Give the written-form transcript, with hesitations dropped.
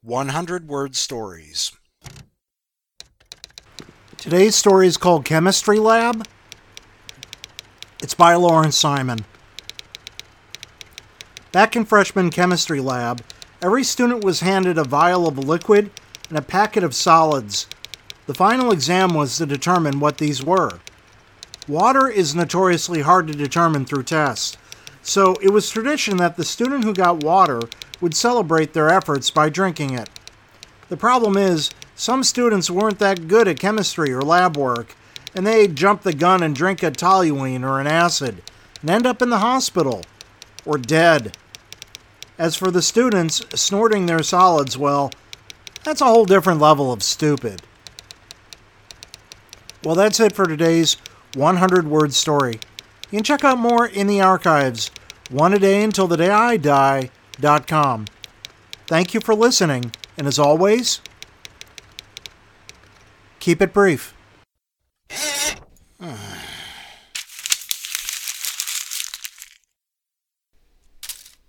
100-word stories. Today's story is called Chemistry Lab. It's by Lawrence Simon. Back in freshman chemistry lab, every student was handed a vial of liquid and a packet of solids. The final exam was to determine what these were. Water is notoriously hard to determine through tests, so it was tradition that the student who got water would celebrate their efforts by drinking it. The problem is, some students weren't that good at chemistry or lab work, and they'd jump the gun and drink a toluene or an acid, and end up in the hospital, or dead. As for the students snorting their solids, well, that's a whole different level of stupid. Well, that's it for today's 100-word story. You can check out more in the archives, oneadayuntilthedayidie.com. Thank you for listening, and as always, keep it brief.